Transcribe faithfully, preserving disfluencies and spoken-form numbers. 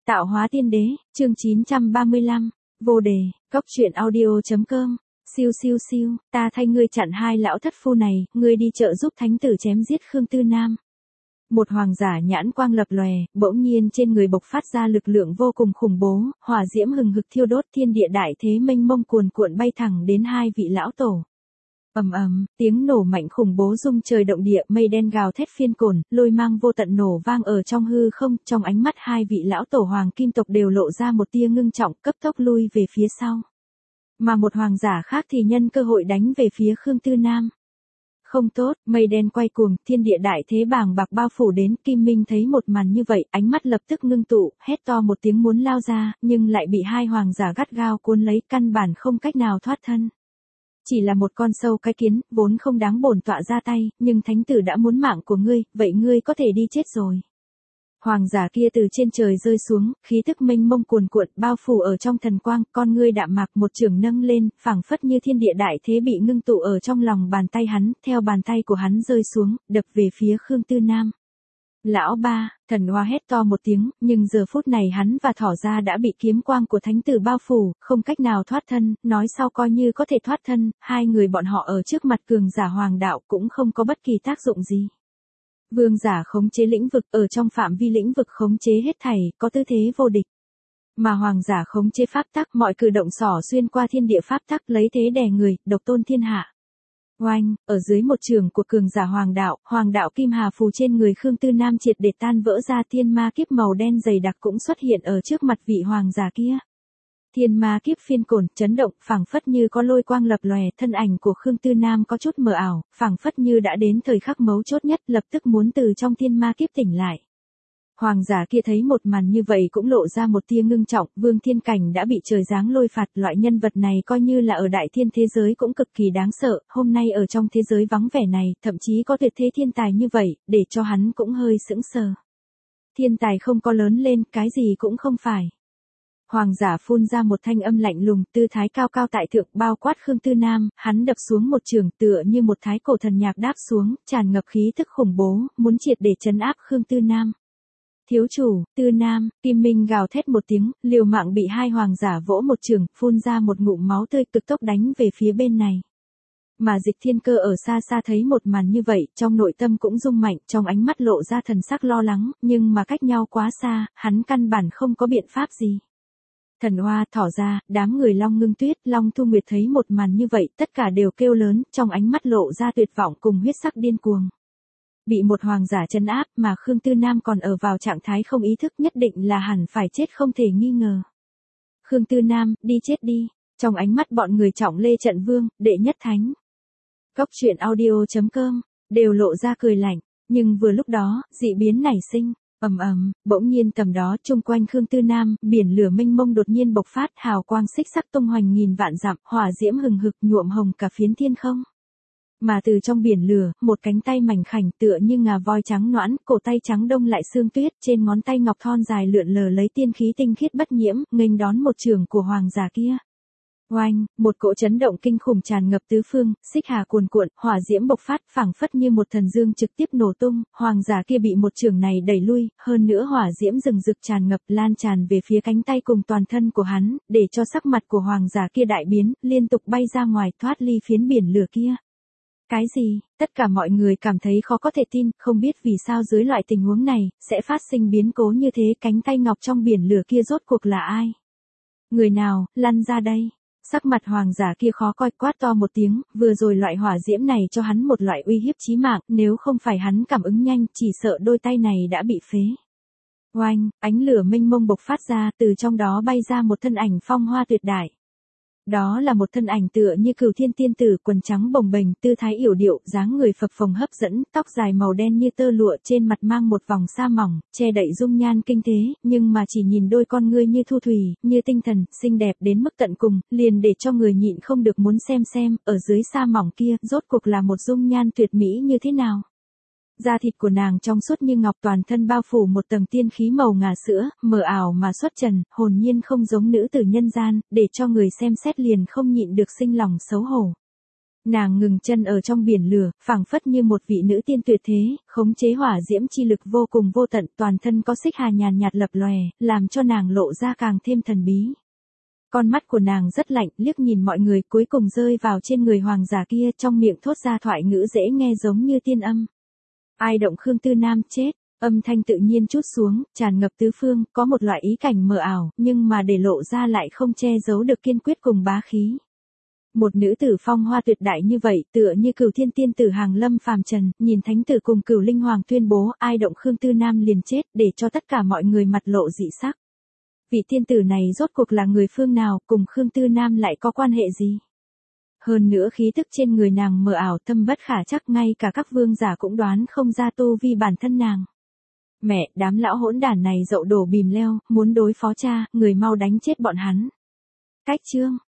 Tạo hóa tiên đế, chương chín trăm ba mươi lăm, vô đề, góc truyện audio.com, siêu siêu siêu, ta thay ngươi chặn hai lão thất phu này, ngươi đi trợ giúp thánh tử chém giết Khương Tư Nam. Một hoàng giả nhãn quang lập lòe, bỗng nhiên trên người bộc phát ra lực lượng vô cùng khủng bố, hỏa diễm hừng hực thiêu đốt, thiên địa đại thế mênh mông cuồn cuộn bay thẳng đến hai vị lão tổ. Ầm ầm, tiếng nổ mạnh khủng bố rung trời động địa, mây đen gào thét phiên cồn, lôi mang vô tận nổ vang ở trong hư không, trong ánh mắt hai vị lão tổ hoàng kim tộc đều lộ ra một tia ngưng trọng, cấp tốc lui về phía sau. Mà một hoàng giả khác thì nhân cơ hội đánh về phía Khương Tư Nam. Không tốt, mây đen quay cuồng, thiên địa đại thế bàng bạc bao phủ đến, Kim Minh thấy một màn như vậy, ánh mắt lập tức ngưng tụ, hét to một tiếng muốn lao ra, nhưng lại bị hai hoàng giả gắt gao cuốn lấy, căn bản không cách nào thoát thân. Chỉ là một con sâu cái kiến, vốn không đáng bổn tọa ra tay, nhưng thánh tử đã muốn mạng của ngươi, vậy ngươi có thể đi chết rồi. Hoàng giả kia từ trên trời rơi xuống, khí tức mênh mông cuồn cuộn, bao phủ ở trong thần quang, con ngươi đạm mạc một chưởng nâng lên, phảng phất như thiên địa đại thế bị ngưng tụ ở trong lòng bàn tay hắn, theo bàn tay của hắn rơi xuống, đập về phía Khương Tư Nam. Lão ba, thần hoa hét to một tiếng, nhưng giờ phút này hắn và thỏ ra đã bị kiếm quang của thánh tử bao phủ, không cách nào thoát thân, nói sau coi như có thể thoát thân, hai người bọn họ ở trước mặt cường giả hoàng đạo cũng không có bất kỳ tác dụng gì. Vương giả khống chế lĩnh vực, ở trong phạm vi lĩnh vực khống chế hết thảy, có tư thế vô địch. Mà hoàng giả khống chế pháp tắc, mọi cử động xỏ xuyên qua thiên địa pháp tắc, lấy thế đè người, độc tôn thiên hạ. Oanh, ở dưới một trường của cường giả hoàng đạo, hoàng đạo kim hà phù trên người Khương Tư Nam triệt để tan vỡ ra, thiên ma kiếp màu đen dày đặc cũng xuất hiện ở trước mặt vị hoàng giả kia. Thiên ma kiếp phiên cồn, chấn động, phảng phất như có lôi quang lập lòe, thân ảnh của Khương Tư Nam có chút mờ ảo, phảng phất như đã đến thời khắc mấu chốt nhất, lập tức muốn từ trong thiên ma kiếp tỉnh lại. Hoàng giả kia thấy một màn như vậy cũng lộ ra một tia ngưng trọng, Vương Thiên Cảnh đã bị trời giáng lôi phạt, loại nhân vật này coi như là ở đại thiên thế giới cũng cực kỳ đáng sợ, hôm nay ở trong thế giới vắng vẻ này, thậm chí có tuyệt thế thiên tài như vậy, để cho hắn cũng hơi sững sờ. Thiên tài không có lớn lên, cái gì cũng không phải. Hoàng giả phun ra một thanh âm lạnh lùng, tư thái cao cao tại thượng, bao quát Khương Tư Nam, hắn đập xuống một trường, tựa như một thái cổ thần nhạc đáp xuống, tràn ngập khí thức khủng bố, muốn triệt để trấn áp Khương Tư Nam. Thiếu chủ, Tư Nam, Kim Minh gào thét một tiếng, liều mạng bị hai hoàng giả vỗ một trường, phun ra một ngụm máu tươi, cực tốc đánh về phía bên này. Mà Dịch Thiên Cơ ở xa xa thấy một màn như vậy, trong nội tâm cũng rung mạnh, trong ánh mắt lộ ra thần sắc lo lắng, nhưng mà cách nhau quá xa, hắn căn bản không có biện pháp gì. Thần Hoa, thỏ ra, đám người Long Ngưng Tuyết, Long Thu Nguyệt thấy một màn như vậy, tất cả đều kêu lớn, trong ánh mắt lộ ra tuyệt vọng cùng huyết sắc điên cuồng. Bị một hoàng giả trấn áp mà Khương Tư Nam còn ở vào trạng thái không ý thức, nhất định là hẳn phải chết không thể nghi ngờ. Khương Tư Nam, đi chết đi, trong ánh mắt bọn người Trọng Lê Trận Vương, đệ nhất thánh. Góc truyện audio.com, đều lộ ra cười lạnh, nhưng vừa lúc đó, dị biến nảy sinh. Ầm ầm, bỗng nhiên tầm đó chung quanh Khương Tư Nam, biển lửa mênh mông đột nhiên bộc phát, hào quang xích sắc tung hoành nghìn vạn dặm, hỏa diễm hừng hực nhuộm hồng cả phiến thiên không. Mà từ trong biển lửa, một cánh tay mảnh khảnh tựa như ngà voi trắng nõn, cổ tay trắng đông lại sương tuyết, trên ngón tay ngọc thon dài lượn lờ lấy tiên khí tinh khiết bất nhiễm, nghênh đón một trường của hoàng giả kia. Oanh, một cỗ chấn động kinh khủng tràn ngập tứ phương, xích hà cuồn cuộn, hỏa diễm bộc phát, phảng phất như một thần dương trực tiếp nổ tung, hoàng giả kia bị một trường này đẩy lui, hơn nữa hỏa diễm rừng rực tràn ngập, lan tràn về phía cánh tay cùng toàn thân của hắn, để cho sắc mặt của hoàng giả kia đại biến, liên tục bay ra ngoài, thoát ly phiến biển lửa kia. Cái gì? Tất cả mọi người cảm thấy khó có thể tin, không biết vì sao dưới loại tình huống này, sẽ phát sinh biến cố như thế, cánh tay ngọc trong biển lửa kia rốt cuộc là ai? Người nào, lăn ra đây? Sắc mặt hoàng giả kia khó coi, quát to một tiếng, vừa rồi loại hỏa diễm này cho hắn một loại uy hiếp chí mạng, nếu không phải hắn cảm ứng nhanh, chỉ sợ đôi tay này đã bị phế. Oanh, ánh lửa mênh mông bộc phát ra, từ trong đó bay ra một thân ảnh phong hoa tuyệt đại. Đó là một thân ảnh tựa như cửu thiên tiên tử, quần trắng bồng bềnh, tư thái yểu điệu, dáng người phập phồng hấp dẫn, tóc dài màu đen như tơ lụa, trên mặt mang một vòng sa mỏng, che đậy dung nhan kinh thế, nhưng mà chỉ nhìn đôi con ngươi như thu thủy, như tinh thần, xinh đẹp đến mức tận cùng, liền để cho người nhịn không được muốn xem xem, ở dưới sa mỏng kia, rốt cuộc là một dung nhan tuyệt mỹ như thế nào. Da thịt của nàng trong suốt như ngọc, toàn thân bao phủ một tầng tiên khí màu ngà sữa, mờ ảo mà xuất trần, hồn nhiên không giống nữ tử nhân gian, để cho người xem xét liền không nhịn được sinh lòng xấu hổ. Nàng ngừng chân ở trong biển lửa, phảng phất như một vị nữ tiên tuyệt thế, khống chế hỏa diễm chi lực vô cùng vô tận, toàn thân có xích hà nhàn nhạt lập lòe, làm cho nàng lộ ra càng thêm thần bí. Con mắt của nàng rất lạnh, liếc nhìn mọi người, cuối cùng rơi vào trên người hoàng giả kia, trong miệng thốt ra thoại ngữ dễ nghe giống như tiên âm. Ai động Khương Tư Nam chết, âm thanh tự nhiên trút xuống, tràn ngập tứ phương, có một loại ý cảnh mờ ảo, nhưng mà để lộ ra lại không che giấu được kiên quyết cùng bá khí. Một nữ tử phong hoa tuyệt đại như vậy, tựa như cửu thiên tiên tử hàng lâm phàm trần, nhìn thánh tử cùng cửu linh hoàng tuyên bố ai động Khương Tư Nam liền chết, để cho tất cả mọi người mặt lộ dị sắc. Vị tiên tử này rốt cuộc là người phương nào, cùng Khương Tư Nam lại có quan hệ gì? Hơn nữa khí tức trên người nàng mờ ảo thâm bất khả chắc, ngay cả các vương giả cũng đoán không ra tu vi bản thân nàng. Mẹ, đám lão hỗn đản này dậu đổ bìm leo, muốn đối phó cha, người mau đánh chết bọn hắn. Cách chương